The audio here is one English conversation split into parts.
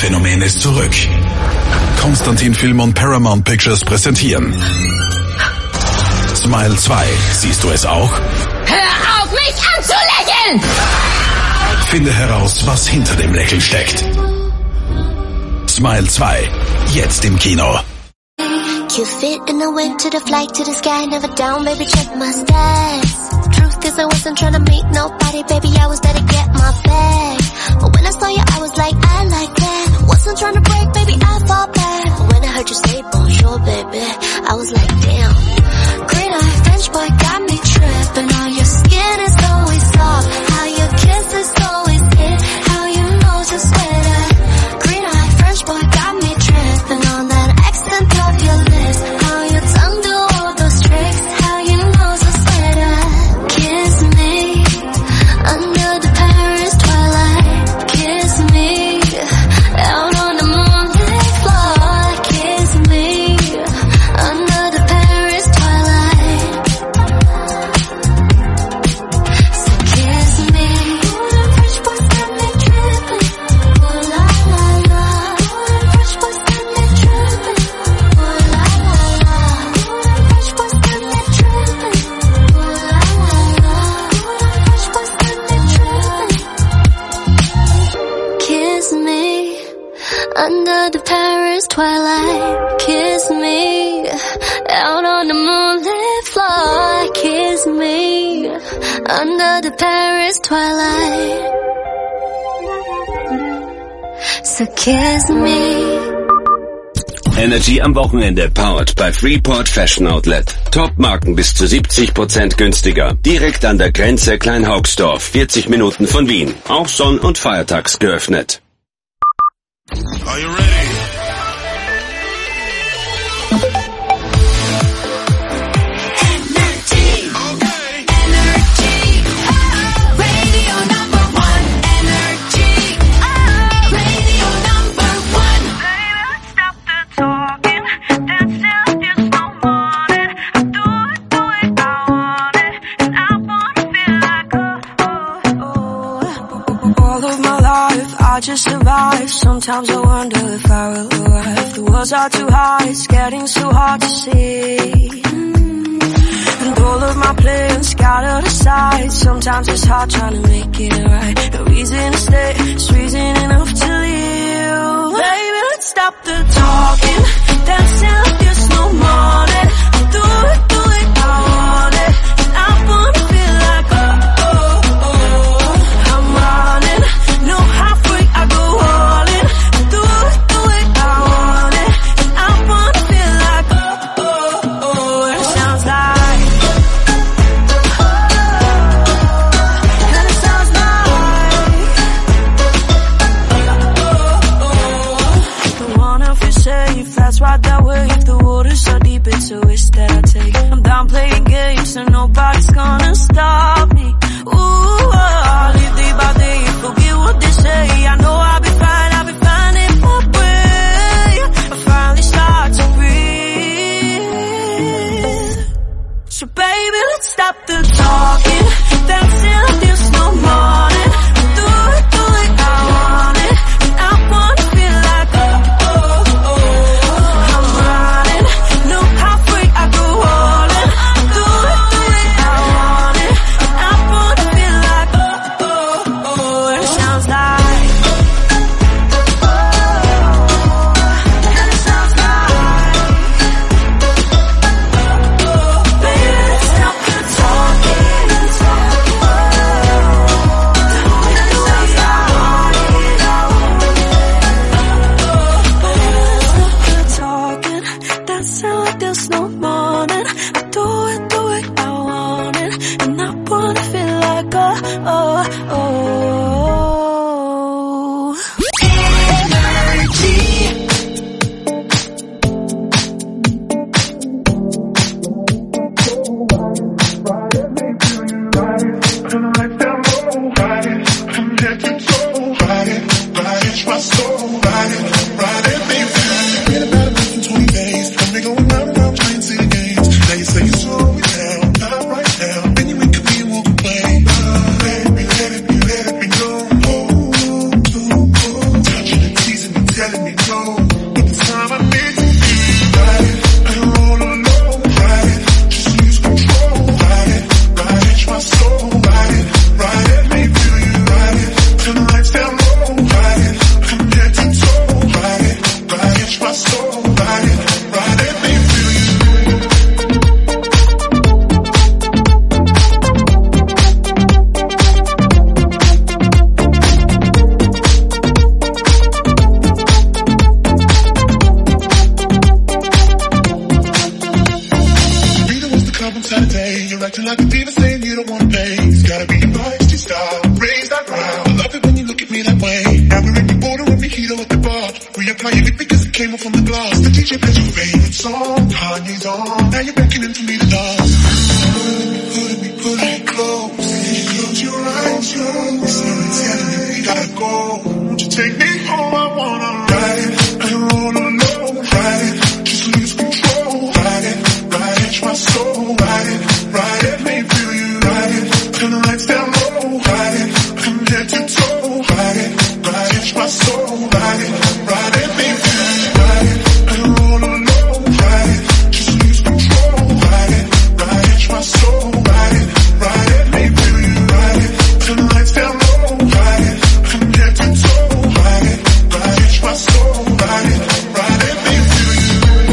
Phänomen ist zurück. Konstantin Film und Paramount Pictures präsentieren Smile 2. Siehst du es auch? Hör auf, mich anzulächeln! Finde heraus, was hinter dem Lächeln steckt. Smile 2. Jetzt im Kino. You fit and I went to the flight to the sky, never down, baby, check my stats. Truth is I wasn't trying to meet nobody, baby, I was there to get my bag. But when I saw you, I was like, I like that. Wasn't trying to break, baby, I fall back. But when I heard you say bonjour, baby, I was like, damn. Green eye French boy got me tripping. How your skin is always soft, how your kiss is always hit, how your nose is sweater. Green eye French boy got me tripping on that accent of your lips, how your tongue do all those tricks, how your nose is sweater. Kiss me under the Paris twilight. Kiss me out on the moonlit floor. Kiss me under the Paris twilight. So kiss me. Fresh boys got me tripping. Oh la la la. Fresh boys got me tripping. Oh la la la. Fresh boys got me tripping. Oh la la la. Fresh boys got me tripping. Kiss me under the Paris twilight. Kiss me out on the moonlit floor. Kiss me under the Paris twilight. So kiss me. Energy am Wochenende, powered by Freeport Fashion Outlet. Top-Marken bis zu 70% günstiger. Direkt an der Grenze Kleinhaugsdorf, 40 Minuten von Wien. Auch sonn- und feiertags geöffnet. Are you ready? I just survive. Sometimes I wonder if I will arrive. The walls are too high, it's getting so hard to see. And all of my plans scattered aside. Sometimes it's hard trying to make it right. No reason to stay, it's reason enough to leave. Baby, let's stop the talking. Dancing like there's no morning. Do it, I want it. And I wanna feel like I'm running. No halfway, I go all in. Do it, I want it. And I wanna feel like and it sounds like and it sounds like Acting like a diva saying you don't want things. Gotta be your feisty style, raise that ground. I love it when you look at me that way. Now we're in the border with mojito at the bar. Reapply your lip because it came off from the glass. The DJ plays your favorite song, Kanye's on. Now you're beckoning for me to dance. Put me close. Close your eyes, Someone's telling me we gotta go. Won't you take me home? I wanna ride it. I don't wanna know. Ride it, just lose control. Ride it, touch my soul. Ride it, let me feel you. Ride it, turn the lights down low. Ride it, from head to toe. Ride it, touch my soul. Ride it, let me feel you. Ride it, I don't wanna know. Ride it, just lose control. Ride it, touch my soul. Ride it, let me feel you. Ride it, turn the lights down low. Ride it, from head to toe. Ride it, touch my soul. Ride it, let me feel you.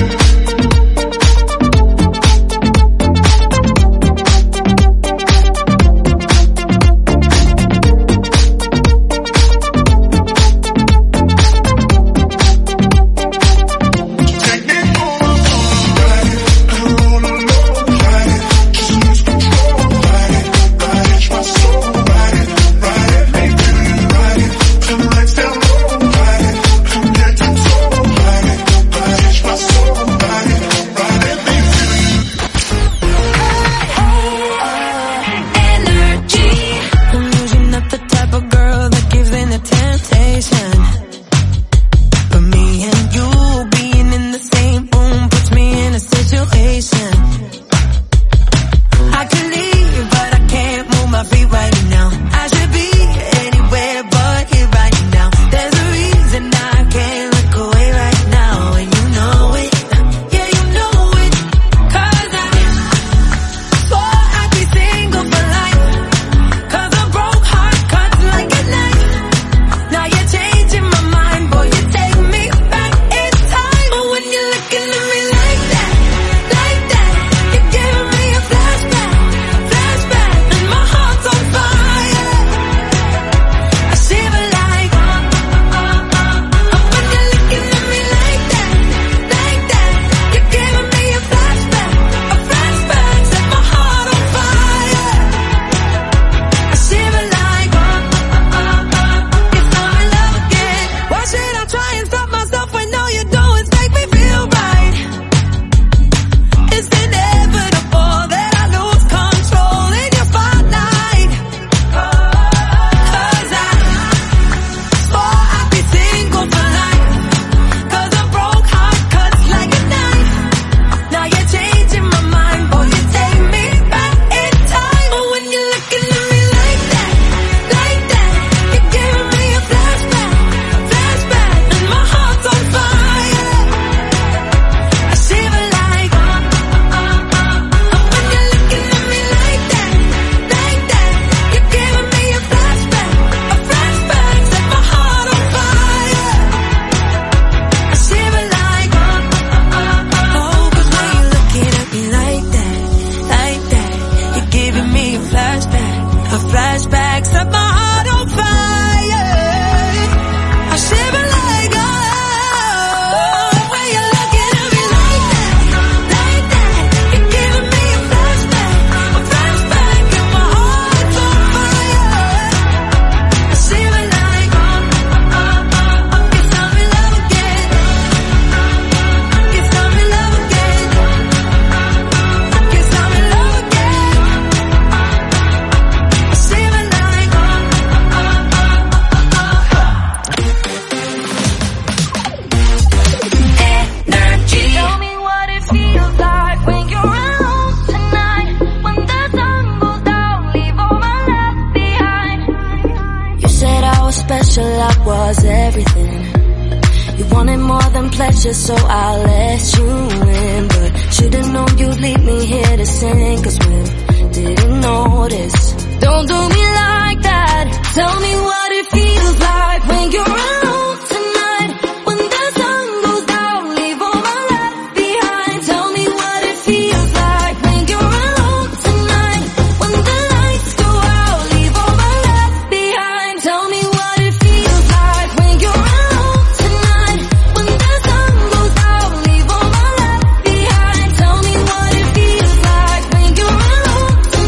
pleasure, so I'll let you in. But should've known you'd leave me here to sing, 'cause we didn't notice. Don't do me like that. Tell me what it feels like when you're alone tonight. When the sun goes down, leave all my left behind. Tell me what it feels like when you're alone tonight. When the lights go out, leave all my left behind. Tell me what it feels like when you're alone tonight. When the sun goes down, leave all my left behind. Tell me what it feels like when you're alone tonight.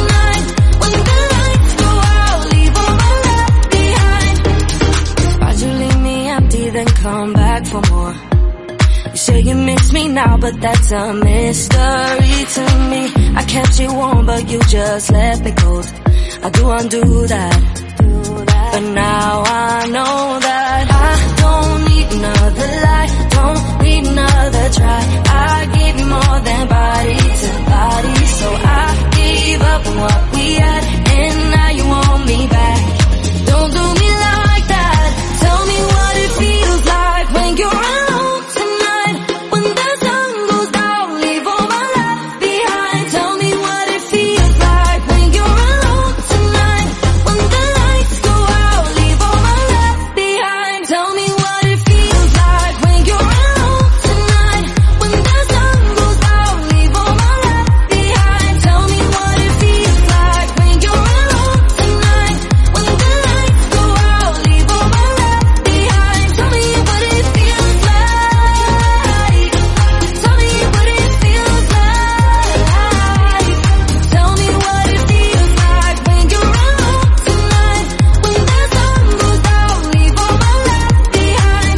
come back for more. You say you miss me now, but that's a mystery to me. I kept you warm, but you just left me cold. I do undo that, but now I know that I don't need another lie, don't need another try. I gave you more than body to body, so I gave up on what we had, and now you want me back. Don't do me like that. Tell me what it feels like when you're alone tonight. When the sun goes down, leave all my love behind. Tell me what it feels like when you're alone tonight. When the lights go out, leave all my love behind. Tell me what it feels like when you're alone tonight. When the sun goes down, leave all my love behind. Tell me what it feels like when you're alone tonight. When the lights go out, leave all my love behind. Tell me what it feels like. Tell me what it feels like. Tell me what it feels like when you're alone tonight. When the sun goes down, leave all my love behind.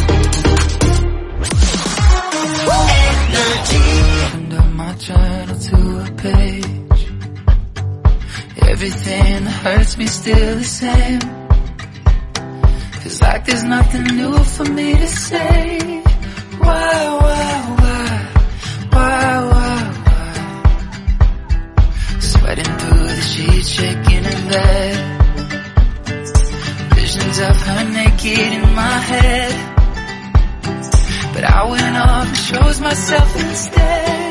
Opened up my journal to a page. Everything that hurts me still the same. Feels like there's nothing new for me to say. Why? Sweating through the sheets, shaking in bed. Visions of her naked in my head. But I went off and chose myself instead.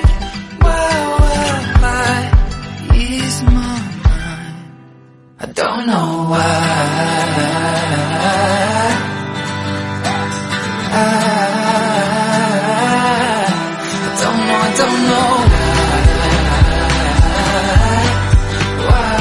Why ease my mind? I don't know why. I don't know why.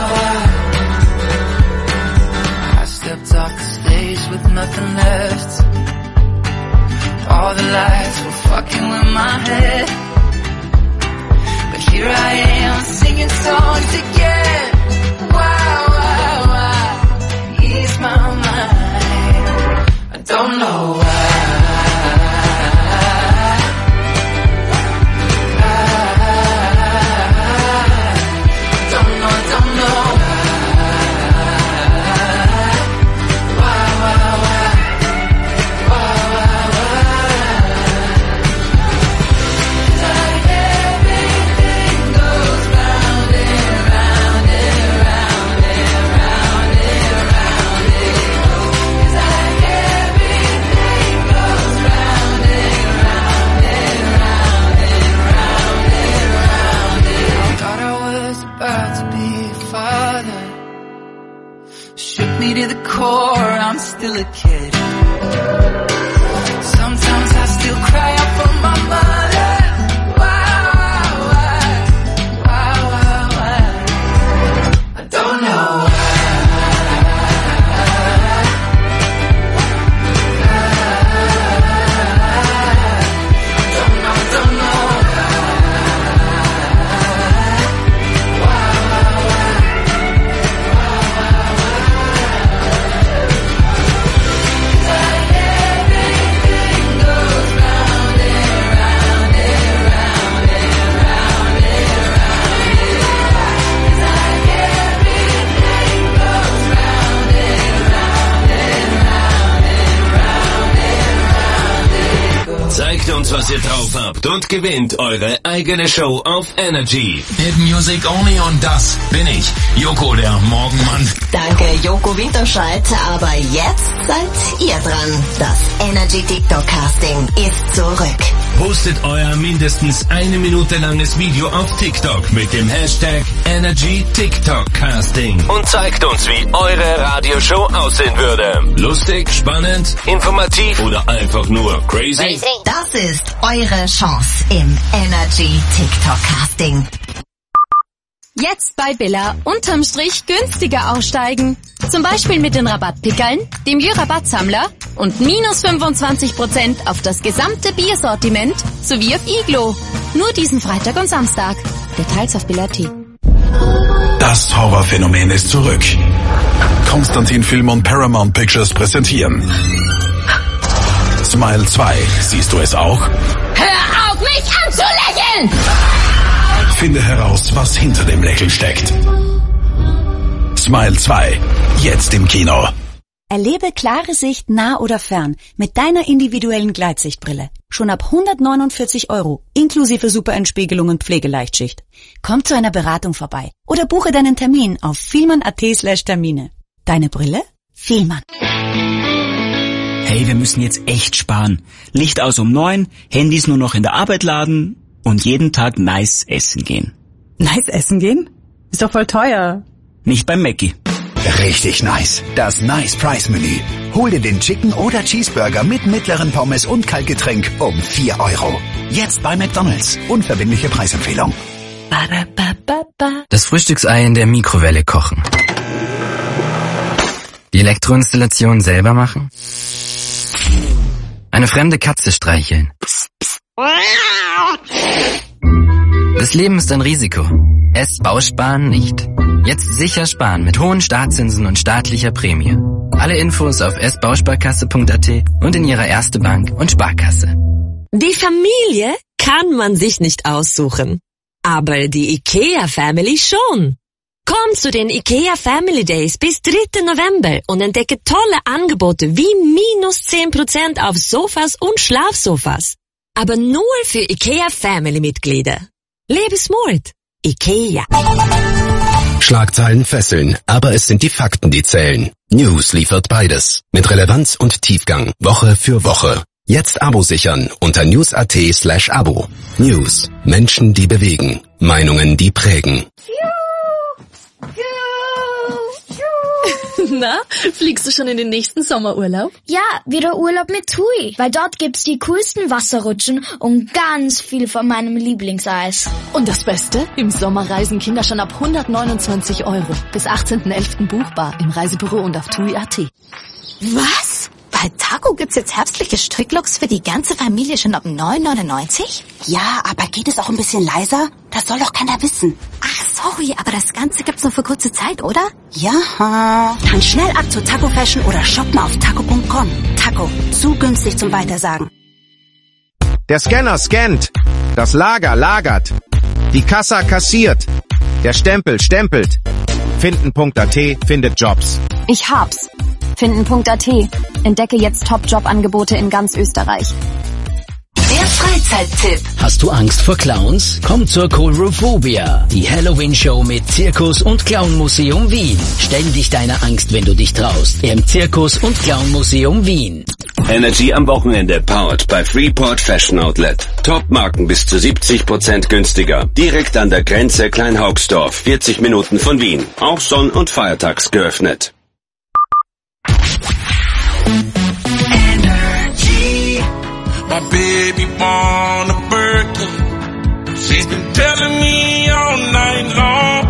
I stepped off the stage with nothing left. All the lights were fucking with my head. But here I am singing songs again. Why ease my mind? I don't know why. To the core, I'm still a kid. Sometimes I still cry out for my mother. Why? I don't know why. Don't know. Zeigt uns, was ihr drauf habt und gewinnt eure eigene Show auf Energy. Hit Music Only und das bin ich, Joko, der Morgenmann. Danke, Joko Winterscheid, aber jetzt seid ihr dran. Das Energy TikTok Casting ist zurück. Postet euer mindestens 1 Minute langes Video auf TikTok mit dem Hashtag Energy TikTok Casting und zeigt uns, wie eure Radioshow aussehen würde. Lustig, spannend, informativ oder einfach nur crazy? Das ist eure Chance im Energy TikTok Casting. Jetzt bei Billa unterm Strich günstiger aussteigen. Zum Beispiel mit den Rabattpickeln, dem Jö-Rabattsammler und minus 25% auf das gesamte Biersortiment sowie auf Iglo. Nur diesen Freitag und Samstag. Details auf Billa.at. Das Horrorphänomen ist zurück. Konstantin Film und Paramount Pictures präsentieren Smile 2. Siehst du es auch? Hör auf, mich anzulächeln! Finde heraus, was hinter dem Lächeln steckt. Smile 2. Jetzt im Kino. Erlebe klare Sicht nah oder fern mit deiner individuellen Gleitsichtbrille. Schon ab 149 €, inklusive Superentspiegelung und Pflegeleichtschicht. Komm zu einer Beratung vorbei oder buche deinen Termin auf fielmann.at/Termine. Deine Brille? Fielmann. Hey, wir müssen jetzt echt sparen. Licht aus um 9, Handys nur noch in der Arbeit laden und jeden Tag nice essen gehen. Nice essen gehen? Ist doch voll teuer. Nicht beim Mackie. Richtig nice. Das Nice Price Menü. Hol dir den Chicken oder Cheeseburger mit mittleren Pommes und Kaltgetränk um 4 €. Jetzt bei McDonald's. Unverbindliche Preisempfehlung. Das Frühstücksei in der Mikrowelle kochen. Die Elektroinstallation selber machen. Eine fremde Katze streicheln. Das Leben ist ein Risiko. Es Bausparen nicht. Jetzt sicher sparen mit hohen Startzinsen und staatlicher Prämie. Alle Infos auf sbausparkasse.at und in Ihrer Erste Bank und Sparkasse. Die Familie kann man sich nicht aussuchen. Aber die IKEA Family schon. Komm zu den IKEA Family Days bis 3. November und entdecke tolle Angebote wie -10% auf Sofas und Schlafsofas. Aber nur für IKEA Family Mitglieder. Lebe smart. IKEA. Schlagzeilen fesseln, aber es sind die Fakten, die zählen. News liefert beides. Mit Relevanz und Tiefgang. Woche für Woche. Jetzt Abo sichern unter news.at/Abo. News. Menschen, die bewegen. Meinungen, die prägen. Na, fliegst du schon in den nächsten Sommerurlaub? Ja, wieder Urlaub mit TUI, weil dort gibt's die coolsten Wasserrutschen und ganz viel von meinem Lieblingseis. Und das Beste? Im Sommer reisen Kinder schon ab 129 €. Bis 18.11. buchbar im Reisebüro und auf TUI.at. Was? Bei Taco gibt's jetzt herbstliche Stricklooks für die ganze Familie schon ab 9,99? Ja, aber geht es auch ein bisschen leiser? Das soll doch keiner wissen. Ach, sorry, aber das Ganze gibt's nur für kurze Zeit, oder? Ja. Dann schnell ab zu Taco Fashion oder shop mal auf taco.com. Taco, zu günstig zum Weitersagen. Der Scanner scannt. Das Lager lagert. Die Kassa kassiert. Der Stempel stempelt. Finden.at findet Jobs. Ich hab's. Finden.at. Entdecke jetzt Top-Job-Angebote in ganz Österreich. Der Freizeittipp. Hast du Angst vor Clowns? Komm zur Coulrophobia, die Halloween-Show mit Zirkus und Clownmuseum Wien. Stell dich deiner Angst, wenn du dich traust. Im Zirkus und Clownmuseum Wien. Energy am Wochenende powered bei Freeport Fashion Outlet. Top-Marken bis zu 70% günstiger. Direkt an der Grenze Kleinhaugsdorf, 40 Minuten von Wien. Auch sonn- und feiertags geöffnet. My baby born a birthday. She's been telling me all night long.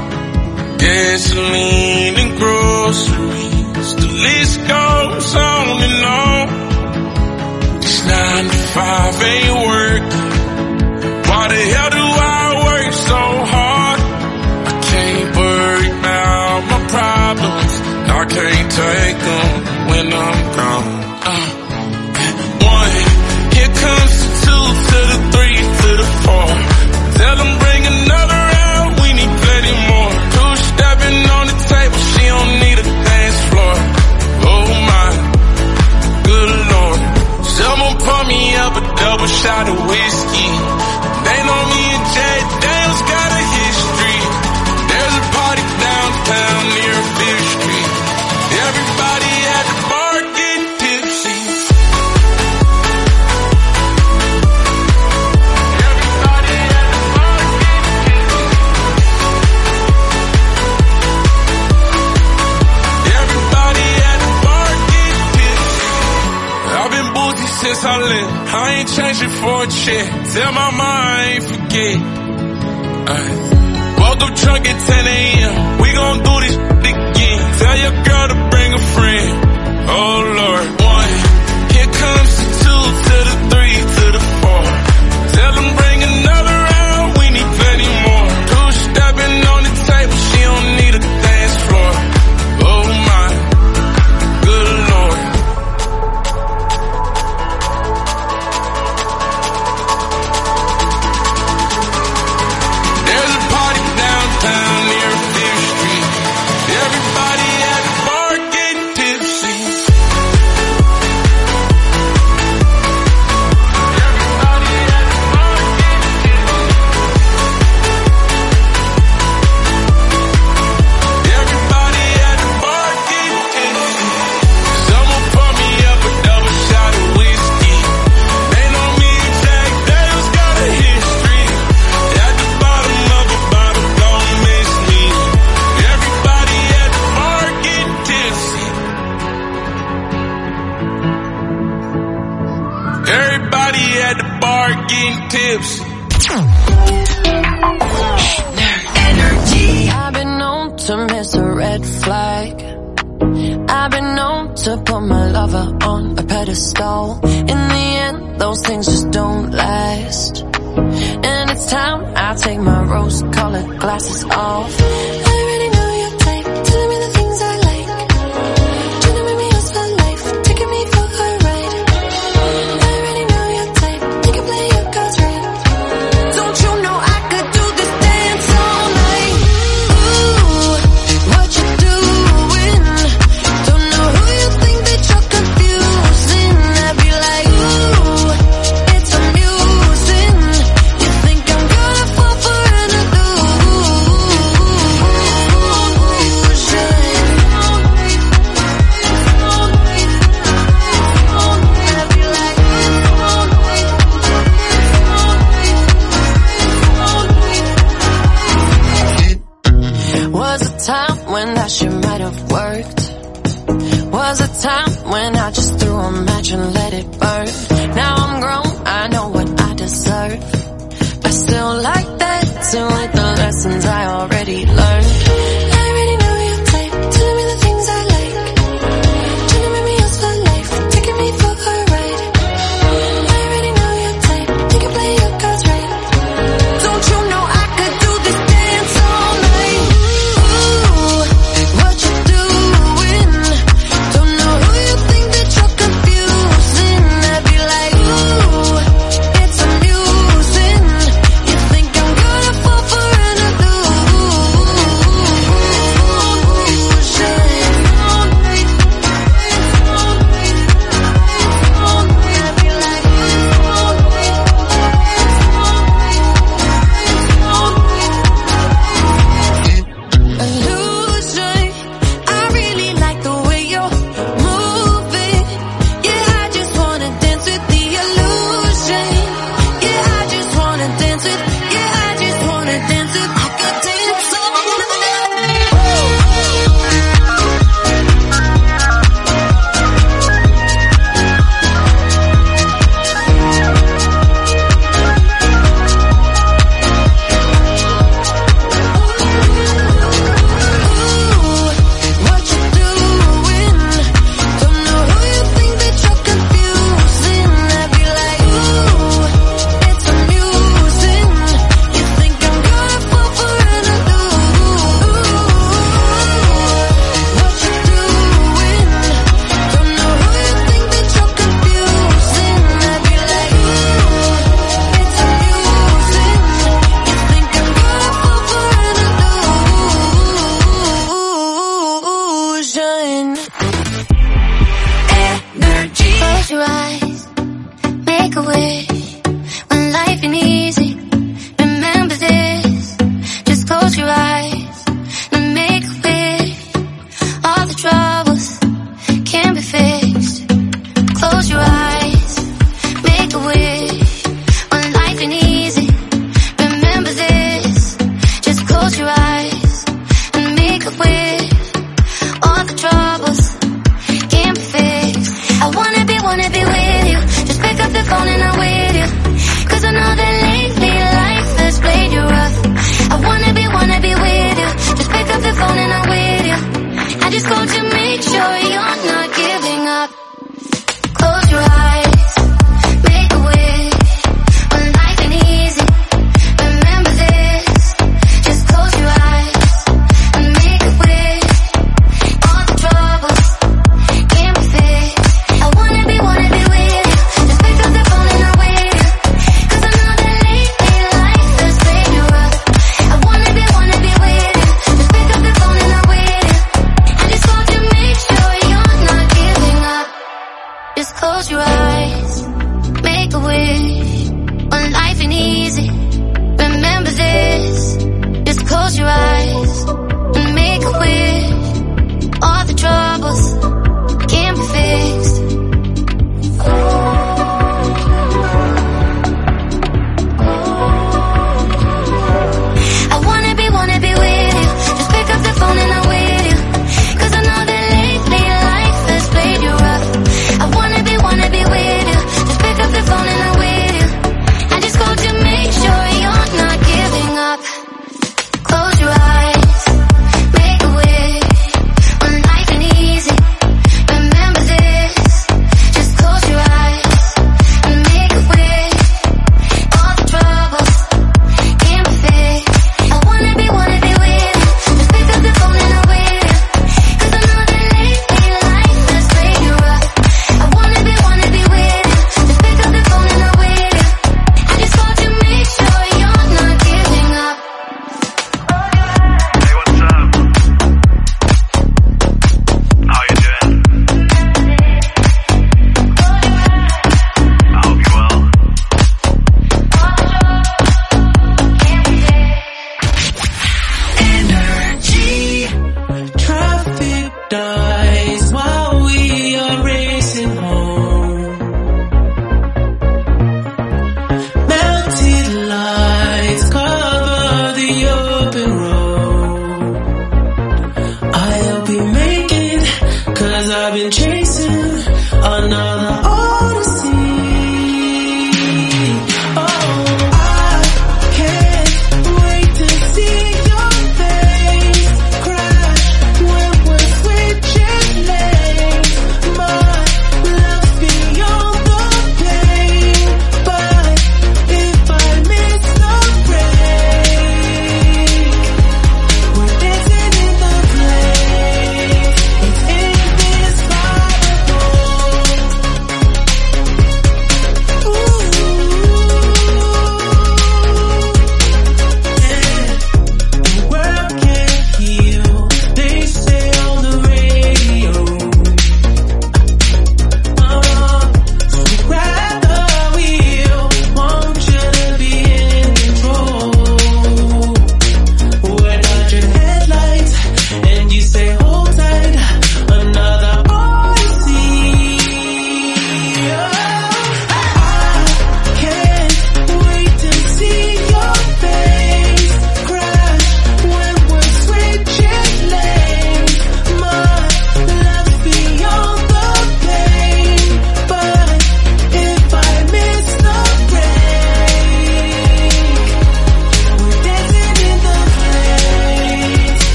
Gasoline and groceries, the list goes on and on. This 9 to 5 ain't working. Why the hell do I work so hard? I can't worry about my problems. I can't take them when I'm gone. Here comes the 2 to the 3 to the 4. Tell them bring another round, we need plenty more. 2 stepping on the table, she don't need a dance floor. Oh my, good Lord. Someone pour me up a double shot of whiskey. They know me and Jay Daniels got a history. There's a party downtown near 5th Street. Everybody at the bar getting tipsy. Since I left, I ain't changing for a check. Tell my mom I ain't forget. Woke up drunk at 10 a.m. We gon' do this again. Tell your girl to bring a friend. Oh Lord. 1, here comes the 2 to the 3 to the 4. Tell them bring another round, we need plenty more. 2 stepping on the table, she don't need a dance floor. Oh my, good Lord. start getting tipsy. Energy. I've been known to miss a red flag. I've been known to put my lover on a pedestal. In the end, those things just don't last. And it's time I take my rose-colored glasses off. I already know your type, telling me the things I like. Trying to make me yours for life, taking me for a ride. I already know your type, you can play your cards right. Don't you know I could do this dance all night? Ooh, what you doing? Don't know who you think that you're confusing. I'd be like, ooh, it's amusing. You think I'm gonna fall for an illusion? Was a time when that shit might have worked. Was a time when I just threw a match and let it burn. Now I'm grown, I know what I deserve. I still like that, still like the lessons I already learned. I already know your type, telling me the things I like. Trying to make me yours for life, taking me for a ride. I already know your type, you can play your cards right. Don't you know I could do this dance all night? Ooh, what you doing? Don't know who you think that you're confusing. I'd be like, ooh, it's amusing. You think I'm gonna fall for an illusion? I really like the way you're moving. Yeah, I just wanna dance with the illusion. Yeah, I just wanna dance with. Yeah, I just wanna dance with. I could dance all what you doing? Don't know who you think that you're confusing. I'd be like, ooh, it's amusing. You think I'm gonna fall for an illusion? What you doing? Don't know who you think that you're confusing. I'd be like, ooh, it's amusing. You think I'm gonna fall for an illusion? Energy. Close your eyes, make a wish. When life ain't easy, remember this. Just close your eyes and make a wish. All the troubles can be fixed. Close your eyes, make a wish. When life ain't easy, remember this. Just close your eyes and make a wish. All the troubles can be fixed. I wanna be with you. Just pick up the phone and I'm with you. 'Cause I know that lately life has played you rough. I wanna be with you. Just pick up the phone and I'm with you. I just called to make sure you're not giving up. Close your eyes, make a wish. When life ain't easy, remember this. Just close your eyes and make a wish. All the troubles can be fixed. I wanna be with you. Just pick up the phone and I'm with you. 'Cause I know that lately life has played you rough. I wanna be with you. Just pick up the phone and I'm with you. I just called to make sure you're not giving up. Just close your eyes, make a wish. When life ain't easy, remember this. Just close your eyes and make a wish. All the troubles can be fixed. I wanna be with you. Just pick up the phone and I'm with you. 'Cause I know that lately life has played you rough. I wanna be with you. Just pick up the phone and I'm with you.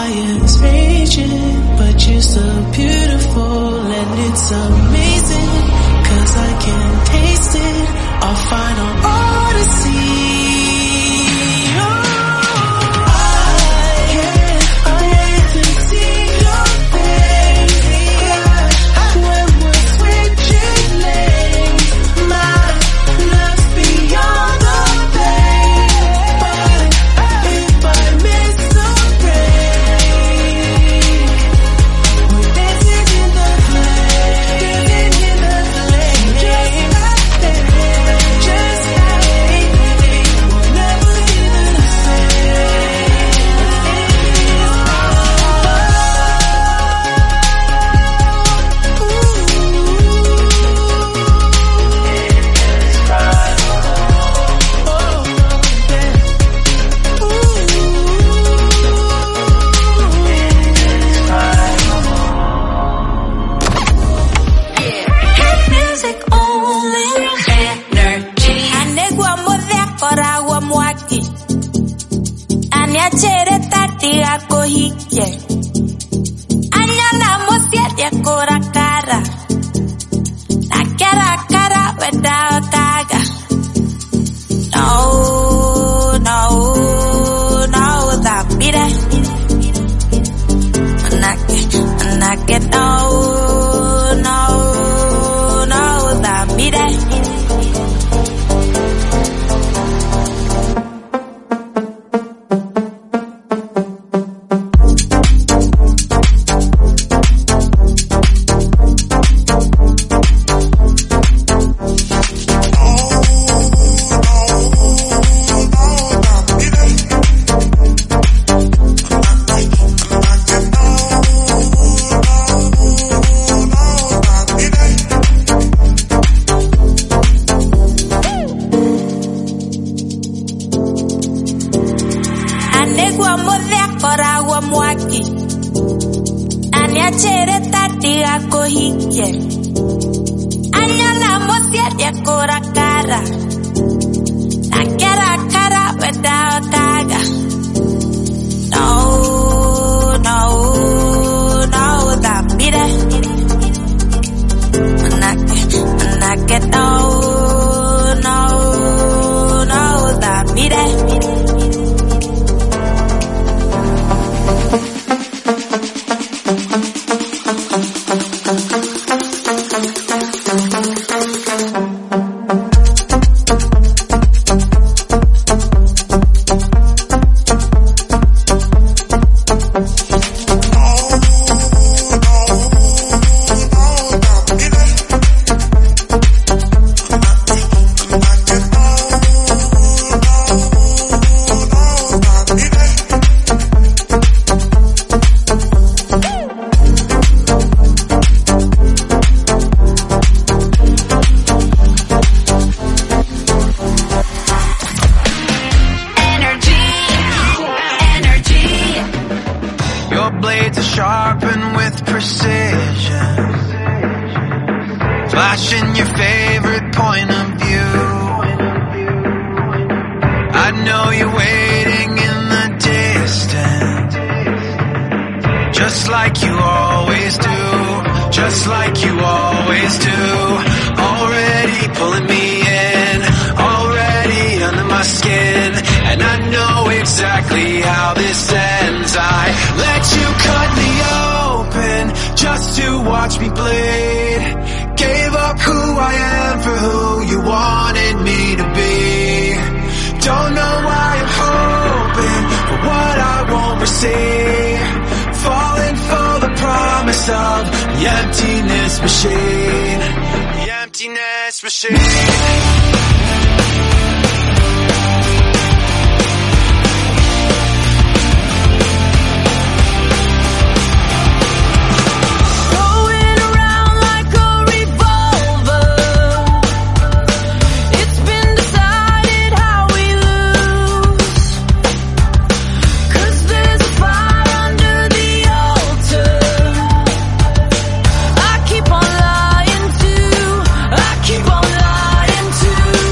fire's raging, but you're so beautiful and it's amazing, 'cause I can taste it, our final odyssey. Keep on lying to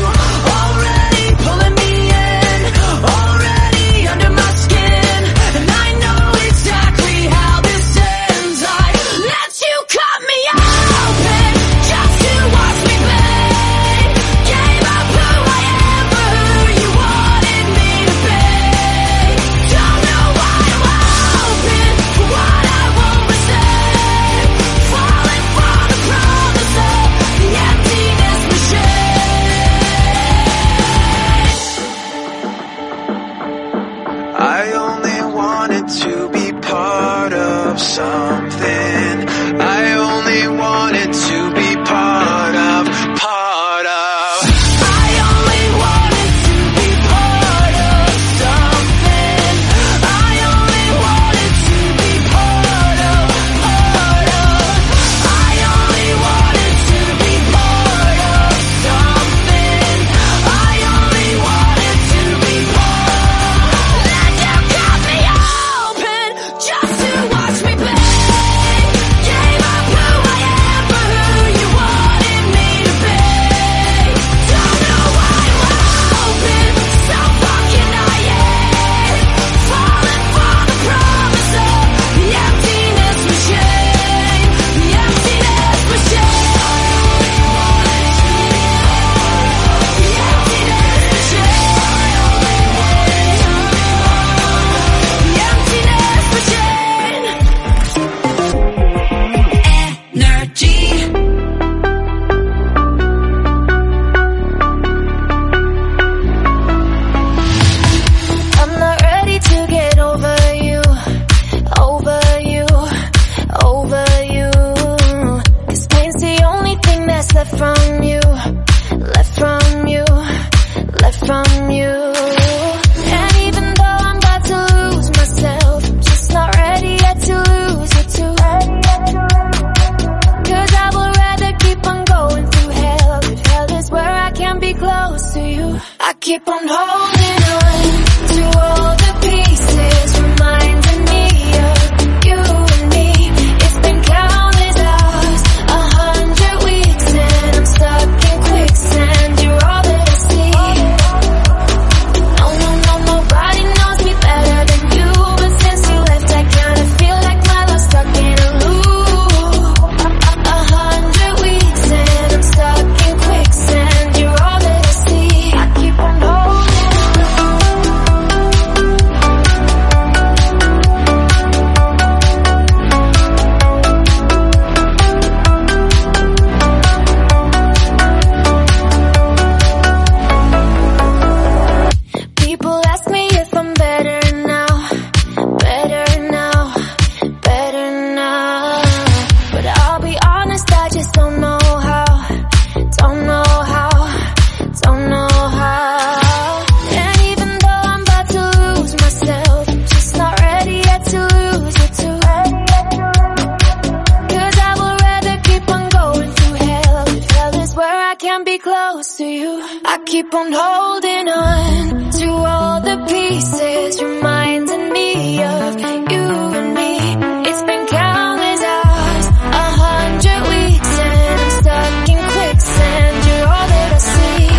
be close to you. I keep on holding on to all the pieces, reminding me of you and me. It's been countless hours, 100 weeks, and I'm stuck in quicksand. You're all that I see.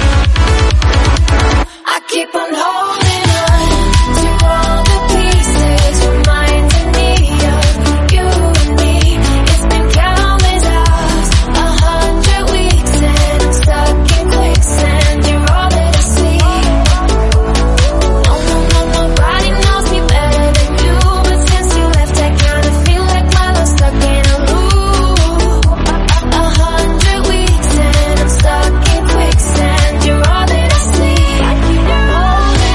I keep on holding on to all the pieces, reminding me of you and me. It's been countless hours, 100 weeks, and I'm stuck in quicksand. You're all that I see. No, nobody knows me better than you, but since you left, I kinda feel like my love's stuck in a loop. 100 weeks, and I'm stuck in quicksand. You're all that I see. I keep on holding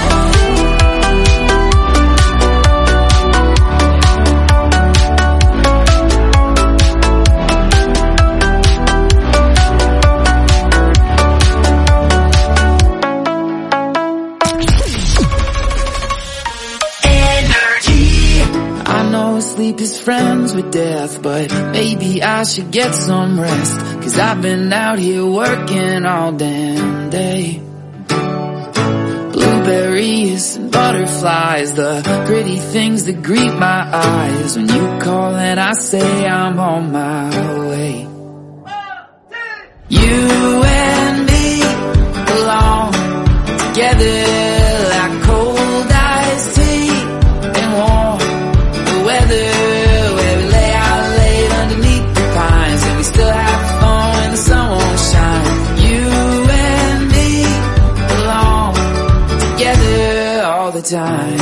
I know sleep is friends with death, but maybe I should get some rest, 'cause I've been out here working all damn day. Blueberries and butterflies, the pretty things that greet my eyes when you call and I say I'm on my way. You and me belong together like cold iced tea and warm weather, where we lay out late underneath the pines, and we still have fun when the sun won't shine. You and me belong together all the time.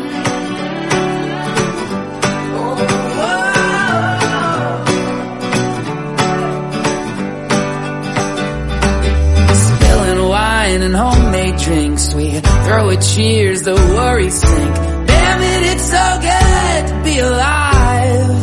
Spilling wine and homemade drinks, we throw a cheers, the worries sink. Damn it, it's so good to be alive.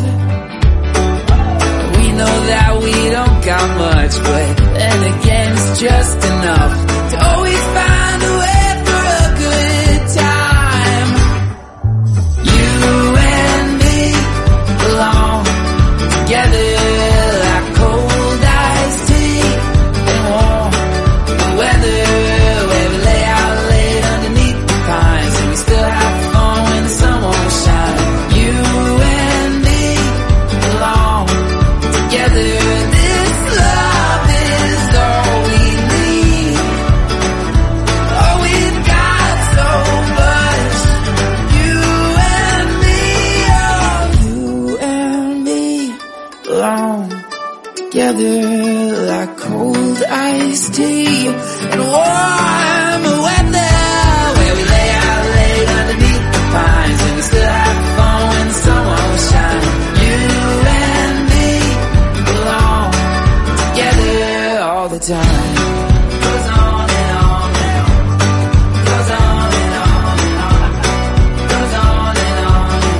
We know that we don't got much, but then again it's just enough to always find a way for a good time. You and me belong together like cold iced tea and warm weather, where we lay out late underneath the pines, and we still have fun when the sun won't shine. You and me belong together. This love is all we need. Oh, we've got so much. You and me, oh, you and me belong together like cold iced tea and warm weather, where we lay out late underneath the pines, and we still have fun when the sun won't shine. You and me belong together all the time. Goes on and on and on. Goes on and on and on. Goes on and on and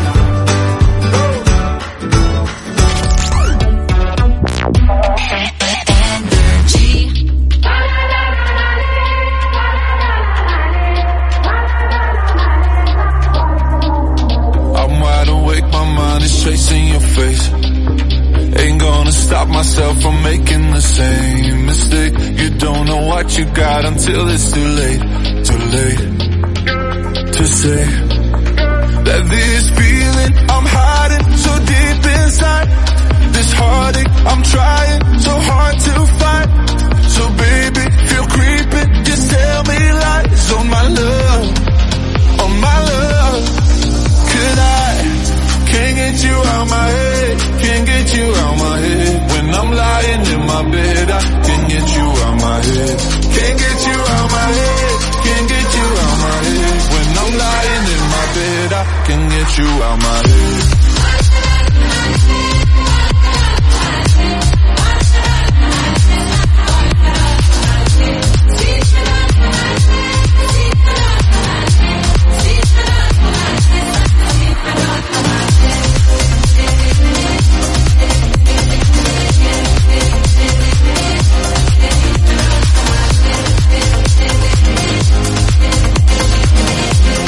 I'm wide awake, my mind is chasing your face. Ain't gonna stop myself from making the same mistake. You don't know what you got until it's too late to say that this feeling I'm hiding so deep inside, this heartache I'm trying so hard to fight. So baby, feel creeping, just tell me lies on my love, on my love. Could I can't get you out my head, can't get you out my head. When I'm lying in my bed, I can't get you out my head. Can't get you out my head, can't get you out my head. When I'm lying in my bed, I can't get you out my head.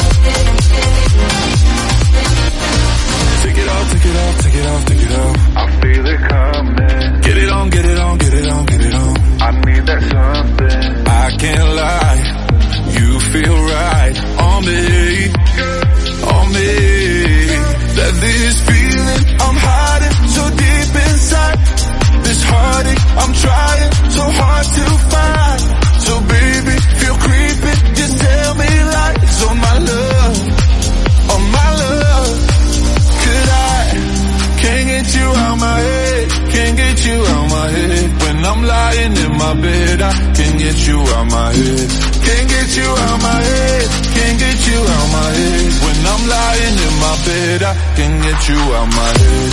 Take it off, take it off, take it off. bed, I can get you out my head. Can't get you out my head, can't get you out my head. When I'm lying in my bed, I can get you out my head.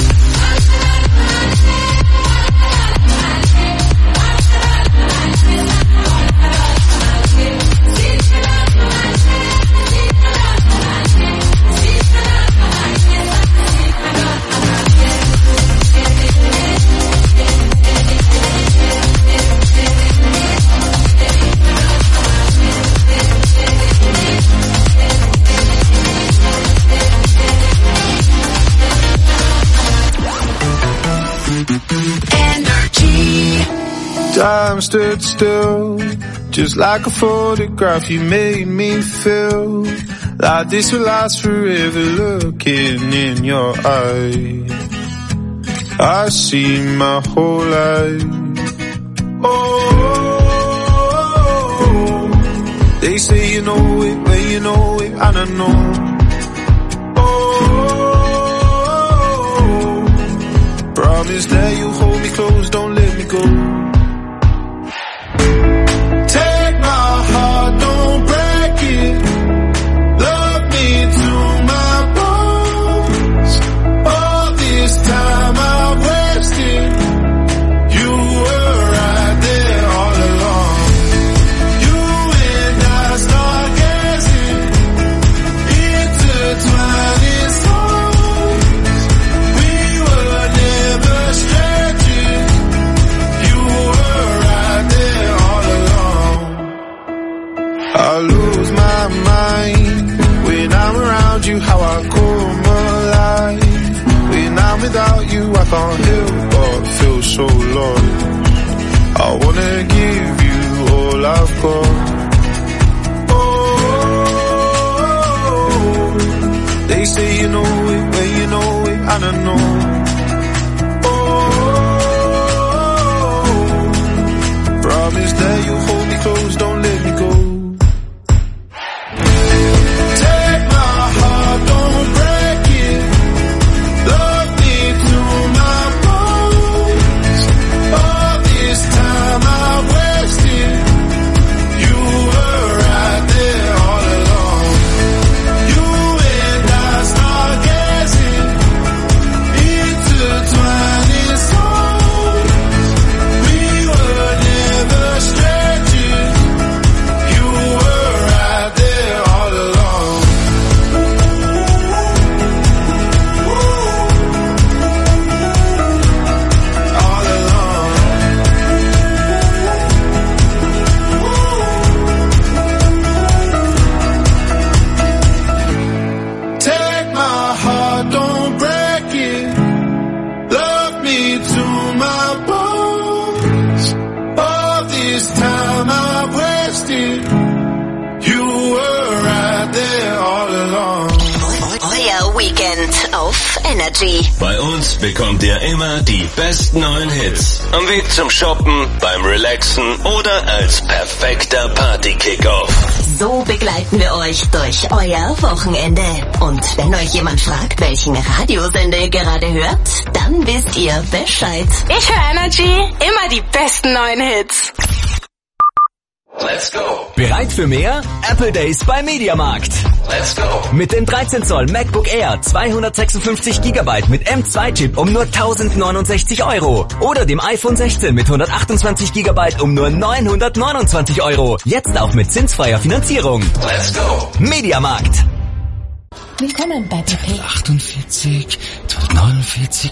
Time stood still, just like a photograph. You made me feel like this will last forever. Looking in your eyes, I see my whole life. Oh, they say you know it, well you know it, and I know. Oh, promise that you hold me close, don't let me go. Without you, I can't help but feel so lost. I wanna give you all I've got. Oh, they say you know it, well you know it, and I know. Oh, promise that you hold me close, don't let me go. Bei uns bekommt ihr immer die besten neuen Hits. Am Weg zum Shoppen, beim Relaxen oder als perfekter Party-Kickoff. So begleiten wir euch durch euer Wochenende. Und wenn euch jemand fragt, welchen Radiosender ihr gerade hört, dann wisst ihr Bescheid. Ich höre Energy, immer die besten neuen Hits. Let's go. Bereit für mehr? Apple Days bei Mediamarkt. Let's go. Mit dem 13 Zoll MacBook Air 256 GB mit M2-Chip um nur 1.069 € oder dem iPhone 16 mit 128 GB um nur 929 €. Jetzt auch mit zinsfreier Finanzierung. Let's go. Mediamarkt. Willkommen bei PP. 48, 249.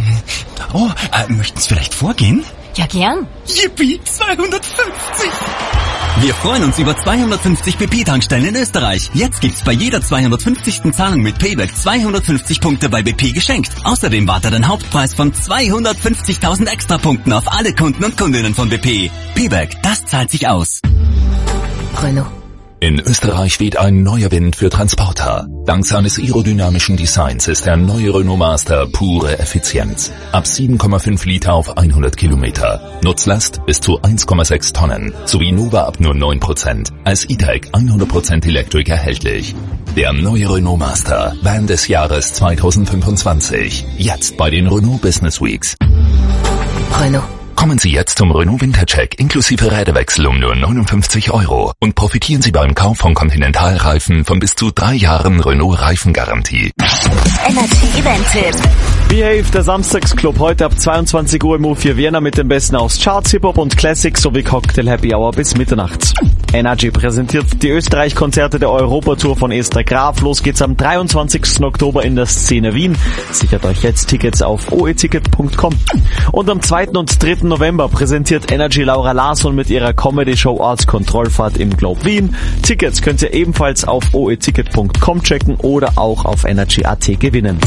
Oh, möchten Sie vielleicht vorgehen? Ja, gern. Yippie, 250. Wir freuen uns über 250 BP-Tankstellen in Österreich. Jetzt gibt's bei jeder 250. Zahlung mit Payback 250 Punkte bei BP geschenkt. Außerdem wartet ein Hauptpreis von 250.000 Extrapunkten auf alle Kunden und Kundinnen von BP. Payback, das zahlt sich aus. Renault. In Österreich weht ein neuer Wind für Transporter. Dank seines aerodynamischen Designs ist der neue Renault Master pure Effizienz. Ab 7,5 Liter auf 100 Kilometer. Nutzlast bis zu 1,6 Tonnen. Sowie Nova ab nur 9%. Als E-Tech 100% Elektrik erhältlich. Der neue Renault Master. Van des Jahres 2025. Jetzt bei den Renault Business Weeks. Renault. Kommen Sie jetzt zum Renault Wintercheck inklusive Räderwechsel um nur 59 € und profitieren Sie beim Kauf von Continental-Reifen von bis zu 3 Jahren Renault Reifengarantie. Energy Event-Tipp. Behave, der Samstagsclub, heute ab 22 Uhr im U4 Vienna mit dem Besten aus Charts, Hip-Hop und Classics sowie Cocktail Happy Hour bis Mitternachts. Energy präsentiert die Österreich-Konzerte der Europatour von Esther Graf. Los geht's am 23. Oktober in der Szene Wien. Sichert euch jetzt Tickets auf oeticket.com. Und am 2. und 3. November präsentiert Energy Laura Larsson mit ihrer Comedy-Show Arts Kontrollfahrt im Globe Wien. Tickets könnt ihr ebenfalls auf oeticket.com checken oder auch auf energy.at gewinnen.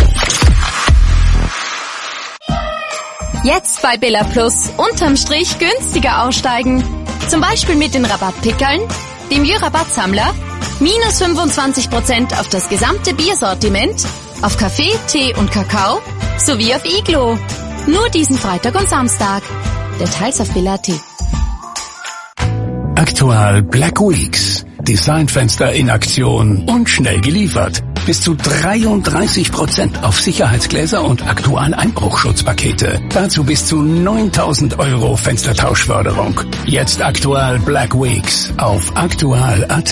Jetzt bei Billa Plus unterm Strich günstiger aussteigen. Zum Beispiel mit den Rabattpickeln, dem Jö-Rabattsammler, minus 25% auf das gesamte Biersortiment, auf Kaffee, Tee und Kakao sowie auf Iglo. Nur diesen Freitag und Samstag. Details auf Billa.at. Aktual Black Weeks. Designfenster in Aktion und schnell geliefert. Bis zu 33% auf Sicherheitsgläser und Aktual Einbruchschutzpakete. Dazu bis zu 9.000 € Fenstertauschförderung. Jetzt Aktual Black Weeks auf aktual.at.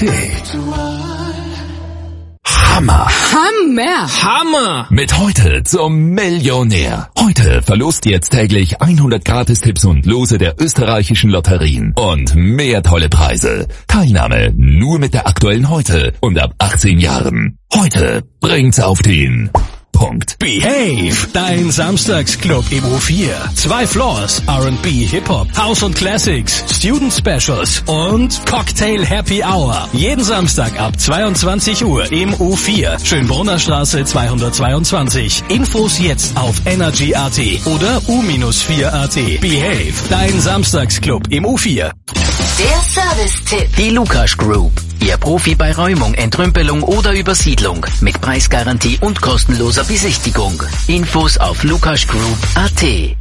Hammer! Hammer! Mit heute zum Millionär. Heute verlost jetzt täglich 100 Gratistipps und Lose der österreichischen Lotterien. Und mehr tolle Preise. Teilnahme nur mit der aktuellen Heute und ab 18 Jahren. Heute bringt's auf den Punkt. Behave, dein Samstagsclub im U4. 2 Floors, R&B, Hip-Hop, House und Classics, Student Specials und Cocktail Happy Hour. Jeden Samstag ab 22 Uhr im U4, Schönbrunner Straße 222. Infos jetzt auf energy.at oder u-4.at. Behave, dein Samstagsclub im U4. Der Service-Tipp. Die Lukas Group. Ihr Profi bei Räumung, Entrümpelung oder Übersiedlung. Mit Preisgarantie und kostenloser Besichtigung. Infos auf lukasgroup.at.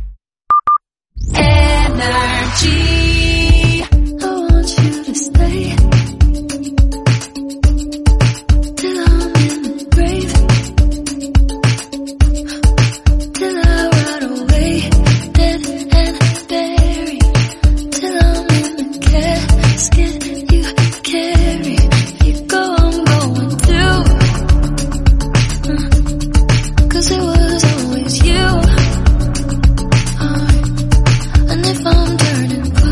Energy. And if I'm turning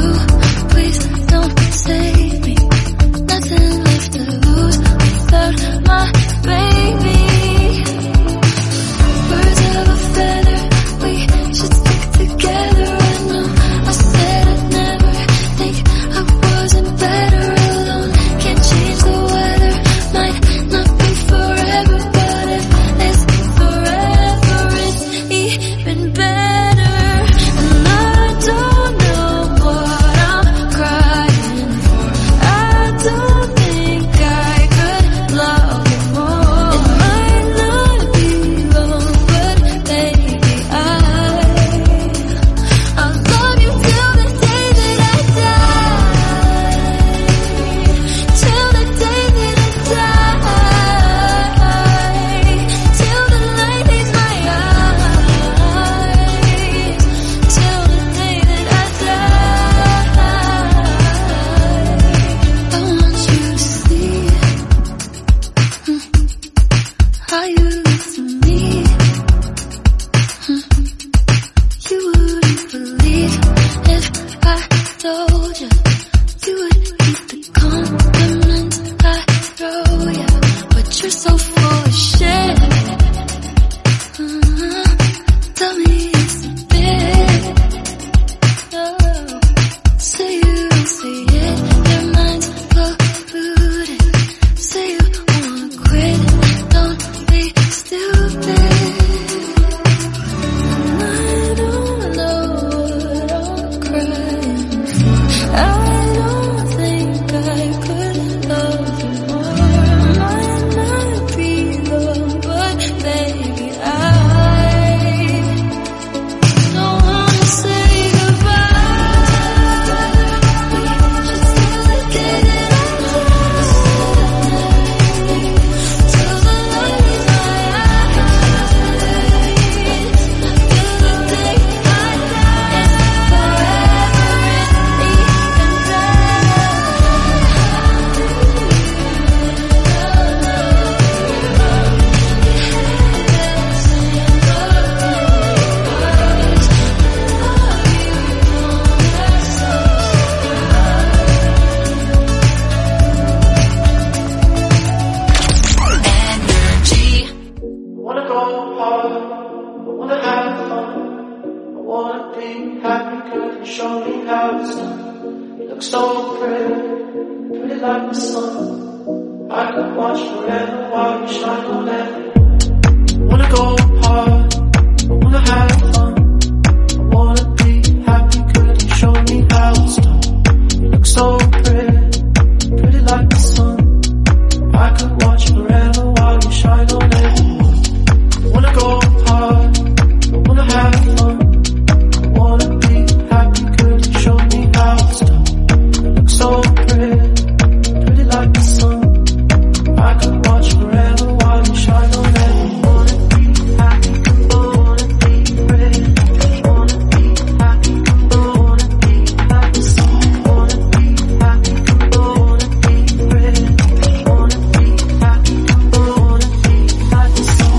hard, I wanna have fun. I wanna be happy, could you show me how it's done? You look so pretty, pretty like the sun. I could watch forever while you shine on everyone. I wanna go hard, I wanna have fun. I wanna be happy, could you show me how it's done? You look so pretty, pretty like the sun. I could watch forever while you shine on everyone. I wanna go hard, I wanna have fun. I wanna be happy, could you show me how it's done? You look so pretty, pretty like the sun. I could watch forever while you shine on everyone. Wanna be happy, wanna be pretty. Wanna be happy, wanna be like the sun. Wanna be happy, wanna be pretty. Wanna be happy, wanna be like the sun.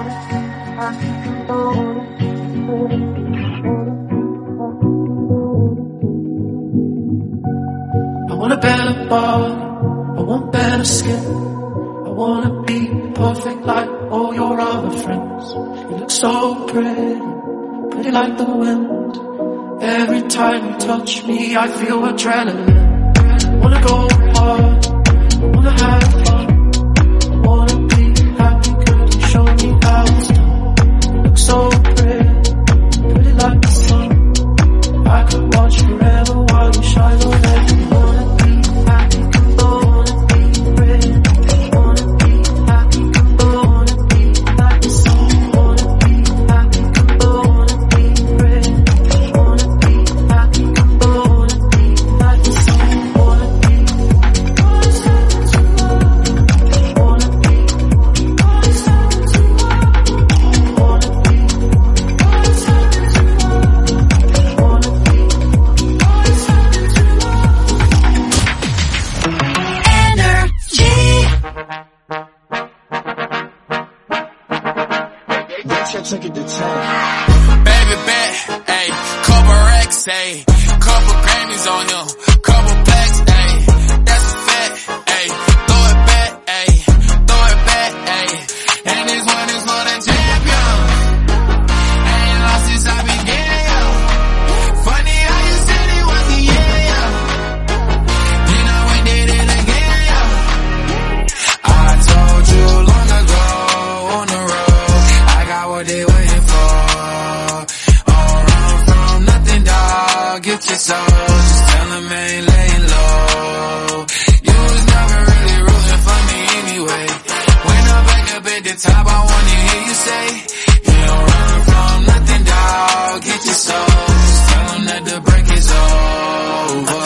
I want a better body, I want better skin. I wanna be perfect like all your other friends. You look so pretty, pretty like the wind. Every time you touch me, I feel adrenaline. I wanna go hard, I wanna have fun. I wanna be happy, could you show me how it's done? You look so pretty, pretty like the sun. I could watch forever while you shine on everyone. Wanna be happy, wanna be pretty. Wanna be happy, wanna be like the sun. Wanna be happy, wanna be pretty. Wanna be happy, wanna be like the sun. Wanna be, wanna be, Baby bet, ayy, couple racks, ayy, couple Grammys on him, couple plaques, ayy, that's a fact, ayy, throw it back, ayy, throw it back, ayy, and this one is for the champion, ain't lost since I began, yo, funny how you said it was the year, then I went did it again, yo, I told you long ago on the road, I got what they waiting for. Get your soul, just tell them I ain't laying low. You was never really rooting for me anyway. When I'm back up at the top, I wanna hear you say, you don't run from nothing, dog. Get your soul, just tell them that the break is over.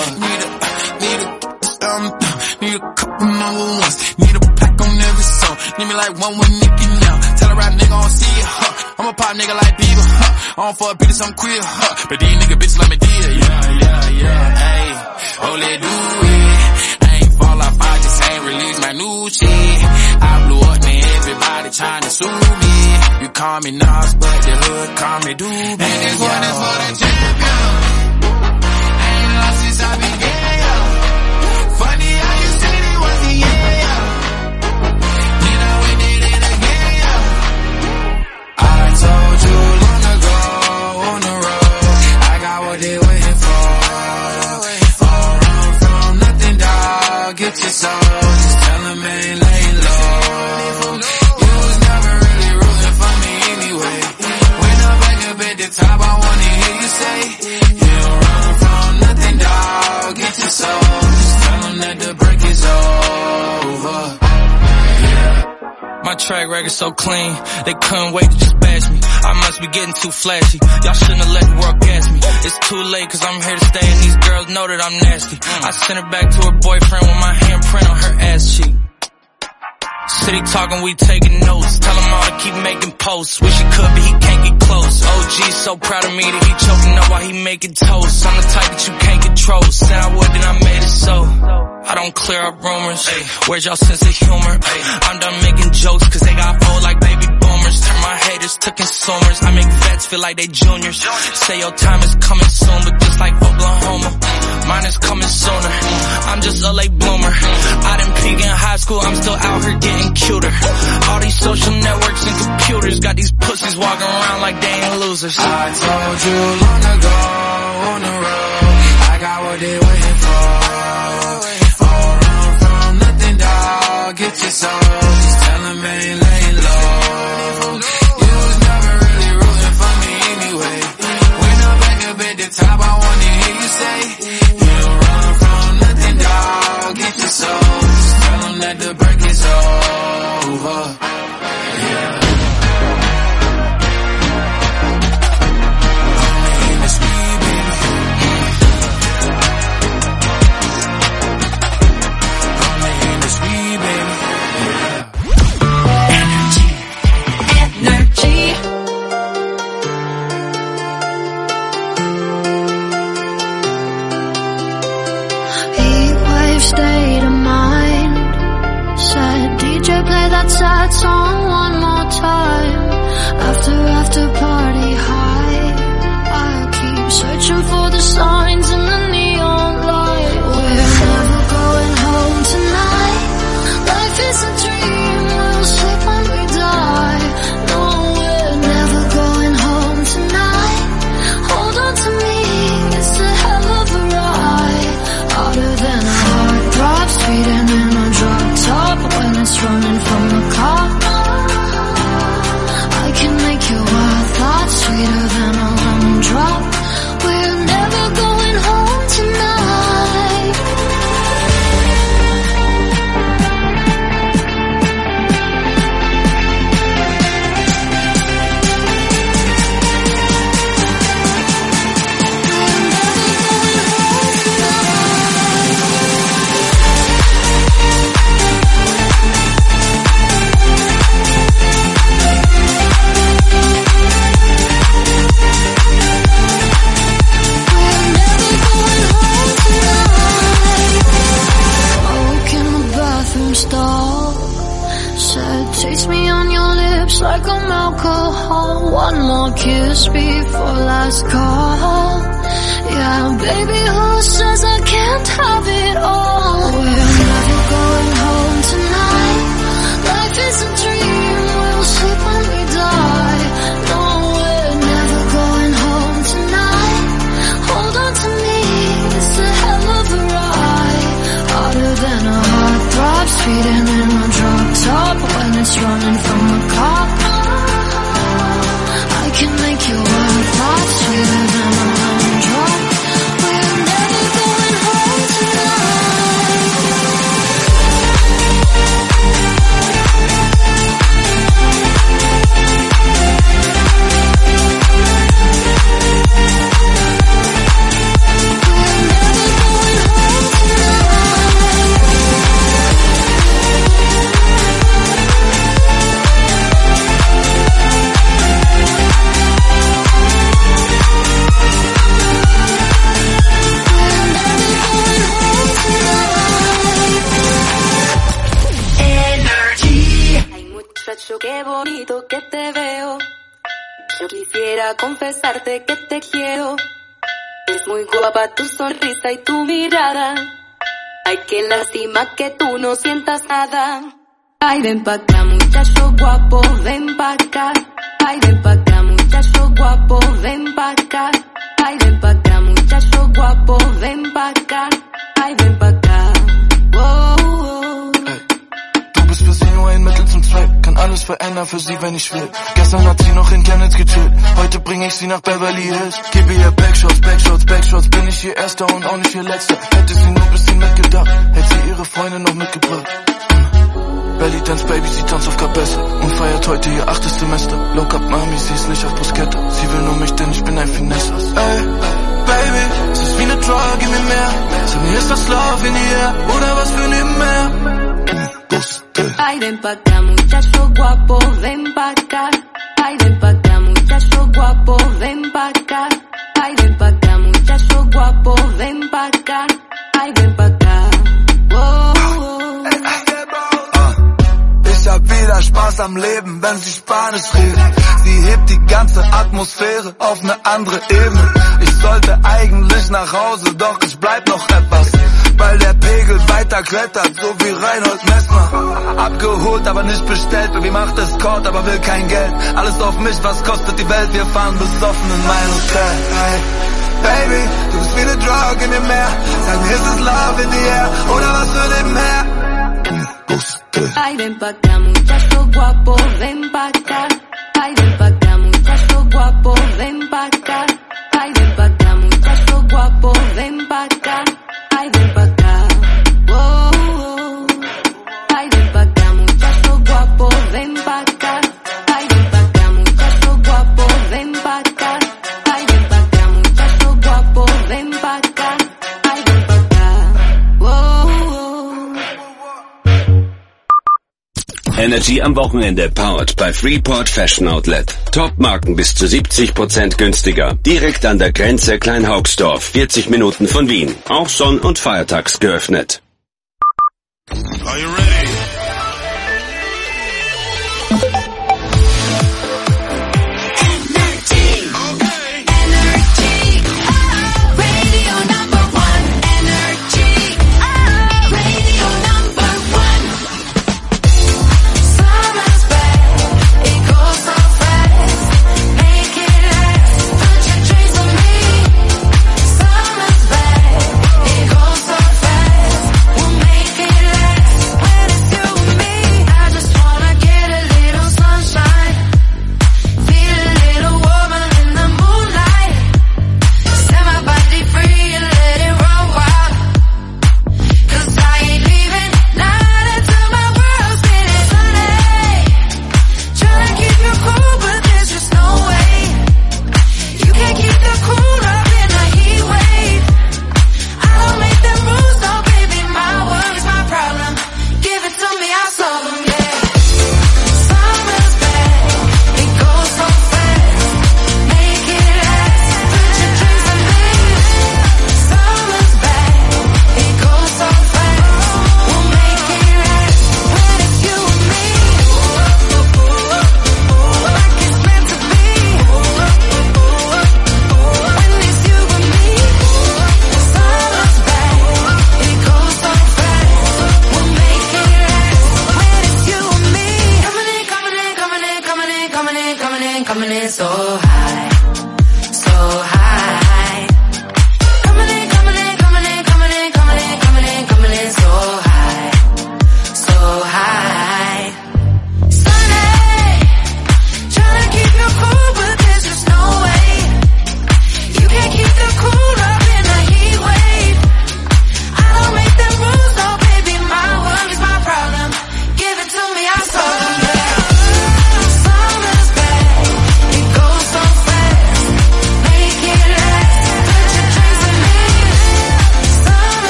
Need a couple number ones. Need a pack on every song. Need me like one with Nicki now. Tell a rap nigga I don't see it, huh. I'm a pop nigga like Bieber, huh. I don't fuck bitches, I'm queer, huh. But these nigga bitches let me deal, yeah, ayy. Oh, let do it. I ain't fall off, I just ain't release my new shit. I blew up, man, everybody trying to sue me. You call me Nas, but the hood call me Doobie. And this one is for the champion. Ain't lost since I began, yo. Funny how you said it was the year, then I went did it again, yo. I told you long ago on the road, I got what they waiting for. Don't run from nothing, dog. Get your soul, just tell them I ain't laying low. You was never really rooting for me anyway. When I'm back up at the top, I wanna hear you say, you don't run from nothing, dog. Get your soul, just tell them that the break is over. My track record so clean, they couldn't wait to just bash me. I must be getting too flashy. Y'all shouldn't have let the world gas me. It's too late cause I'm here to stay and these girls know that I'm nasty. I sent her back to her boyfriend with my handprint on her ass cheek. City talking, we taking notes. Tell him all to keep making posts. Wish he could, but he can't get close. OG so proud of me that he choking up while he making toast. I'm the type that you can't control. Said I would, then I made it so. I don't clear up rumors. Where's y'all sense of humor? I'm done making jokes cause they got old like baby boomers. Turn my haters to consumers. I make vets feel like they juniors. Say your time is coming soon, but just like Oklahoma, mine is coming sooner. I'm just a late bloomer. I didn't peak in high school, I'm still out here getting cuter. All these social networks and computers got these pussies walking around like they ain't losers. I told you long ago on the road, I got what they waiting for. All run from nothing, dog. Get your soul. Just tell them ain't laying low. You was never really rooting for me anyway. When I'm back up at the top, I wanna hear you say, you don't run from nothing, dog. Get your soul. Just tell them that the break is over. Yeah. State of mind. Said DJ play that sad song one more time. After party high, I keep searching for the signs in the neon light. We're never going home tonight. Life is a dream, we'll sleep when we die. No, we're never going home tonight. Hold on to me, it's a hell of a ride. Harder than a heart throb, speeding in a drop top when it's running from the cop. I can make your wild thoughts sweeter than a lemon drop. We're never going home tonight. Stall. Said, taste me on your lips like I'm alcohol. One more kiss before last call. Yeah, baby, who says I can't have it all? We're never going home tonight. Life is a dream, we'll sleep when we die. No, we're never going home tonight. Hold on to me, it's a hell of a ride. Harder than a heart throb, speeding in a drop top when it's running from the cop. I can make your wild thoughts sweeter than a lemon drop. We're never going home tonight. Qué bonito que te veo. Yo quisiera confesarte que te quiero. Es muy guapa tu sonrisa y tu mirada. Ay, qué lástima que tú no sientas nada. Ay, ven pa' acá, muchacho guapo, ven pa' acá. Ay, ven pa' acá, muchacho guapo, ven pa' acá. Ay, ven pa' acá, muchacho guapo, ven pa' acá. Ay, ven pa' acá. Wow, wow. Du bist für sie nur ein Mittel zum Zweck. Kann alles verändern für sie, wenn ich will. Gestern hat sie noch in Chemnitz gechillt. Heute bring ich sie nach Beverly Hills. Gebe ihr Backshots, Backshots, Backshots. Bin ich ihr Erster und auch nicht ihr Letzter. Hätte sie nur ein bisschen mitgedacht, hätte sie ihre Freunde noch mitgebracht. Belly Dance Baby, sie tanzt auf Cabessa und feiert heute ihr 8. Semester. Low Cup Mami, sie ist nicht auf Bruschetta. Sie will nur mich, denn ich bin ein Finesse. Ey, Baby, es ist wie ne Drug, gib mir mehr. Sag mir, ist das Love in the air oder was für nebenher? Ay, ven pa' acá, muchacho guapo, ven pa' acá. Ay, ven pa' acá, muchacho guapo, ven pa' acá. Ay, ven pa' acá, muchacho guapo, ven pa' acá. Ay, ven pa' acá. Wow. am Leben, wenn sie Spanisch redet. Sie hebt die ganze Atmosphäre auf eine andere Ebene. Ich sollte eigentlich nach Hause, doch ich bleib noch etwas, weil der Pegel weiter klettert, so wie Reinhold Messner. Abgeholt, aber nicht bestellt, Baby macht Escort, aber will kein Geld. Alles auf mich, was kostet die Welt, wir fahren besoffen in mein Hotel. Hey, Baby, du bist wie eine Drug in mir mehr. Sag mir, ist es Love in the air, oder was für nebenher? Ay, ven pa' acá, muchacho guapo, ven pa' acá. Ay, ven pa' acá, muchacho guapo, ven pa' acá. Ay, ven pa' acá, muchacho guapo, ven pa' acá. Ay, ven pa' acá, oh, oh. Ay, ven pa' acá, muchacho guapo, ven pa' acá. Ay, ven pa' acá, muchacho guapo, ven pa' acá. Ay, ven pa' acá, muchacho guapo, ven pa' acá. Ay, ven pa' acá, oh, oh. Energy am Wochenende, powered by Freeport Fashion Outlet. Top-Marken bis zu 70% günstiger. Direkt an der Grenze Kleinhaugsdorf, 40 Minuten von Wien. Auch sonn- und feiertags geöffnet. Are you ready?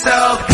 so